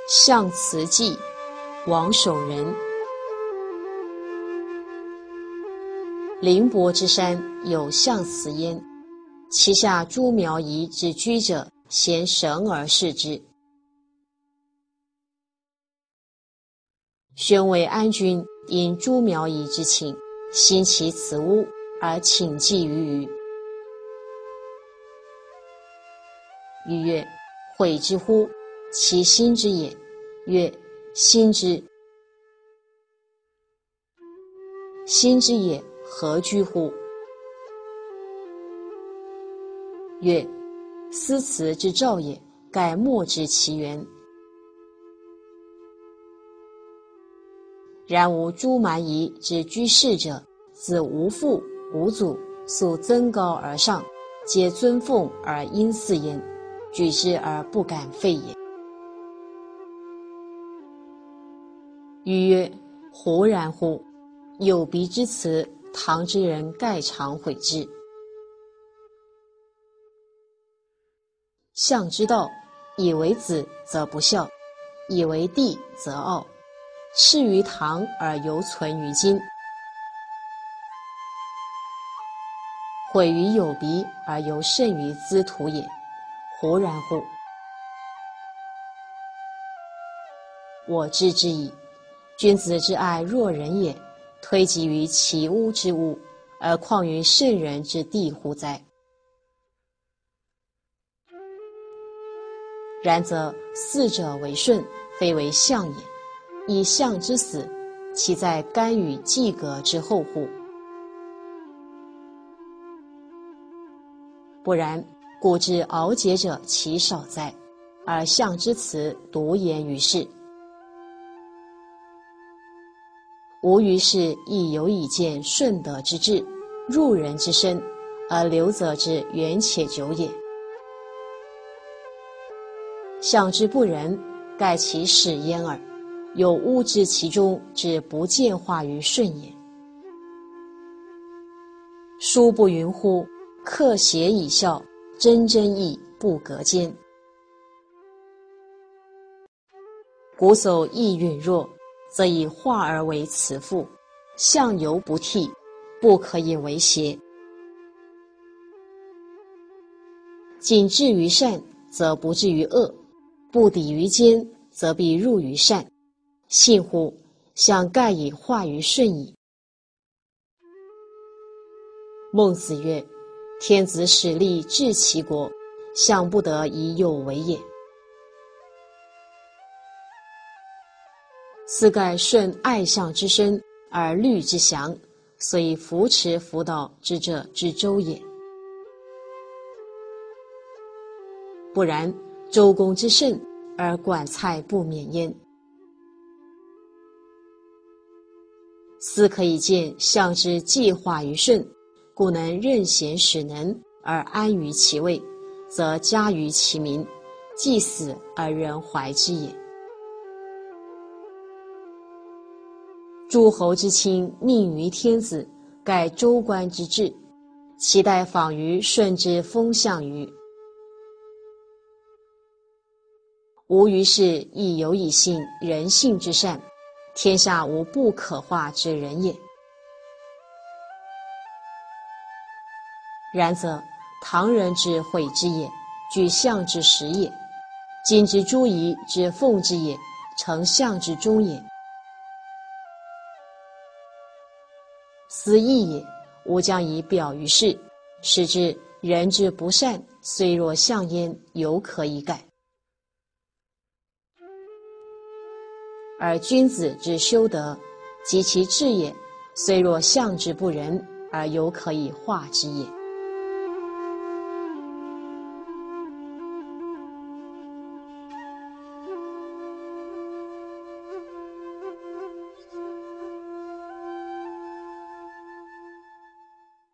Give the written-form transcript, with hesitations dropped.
象辞记，王守仁。凌波之山有象辞焉，其下诸苗夷之居者，咸神而视之。宣慰安君因诸苗夷之请，兴其此屋，而请祭于虞。虞曰：悔之乎？其心之也。曰：心之。心之也，何居乎？曰：思辞之兆也，盖莫知其源。然吾诸蛮夷之居士者，自无父无祖，素增高而上，皆尊奉而因祀焉，举之而不敢废也。虞曰：胡然乎！有彼之辞，唐之人盖常悔之。象之道，以为子则不孝，以为弟则傲，斥于唐而犹存于今，毁于有鼻而犹甚于兹土也，胡然乎！我知之矣。君子之爱若人也，推及于其屋之物，而况于圣人之地乎哉？然则祀者为舜，非为象也。以象之死，其在干与祭革之后乎？不然，古之敖节者其少哉，而象之辞独言于世。吾于是亦有以见顺德之治，入人之深，而留则之远且久也。象之不仁，盖其始焉耳，有巫之其中之不见化于顺也。书不云乎？克邪以孝，真真义不隔间。古叟意允弱，则以化而为慈父，象犹不替，不可以为邪。谨至于善，则不至于恶；不抵于奸，则必入于善。信乎？象盖以化于顺矣。孟子曰：天子使力治其国，象不得以有为也。斯盖顺爱象之深，而虑之详，所以扶持辅导之者之周也。不然，周公之盛，而管蔡不免焉。斯可以见象之既化于顺，故能任贤使能，而安于其位，则加于其民，既死而人怀之也。诸侯之亲命于天子，盖周官之治，其待访于顺之风向于。吾于是亦有以信人性之善，天下无不可化之人也。然则唐人之悔之也，举象之实也；今之诸夷之奉之也，成象之忠也。斯义也，吾将以表于世，使之人之不善，虽若象焉，犹可以改；而君子之修德，及其志也，虽若象之不仁，而犹可以化之也。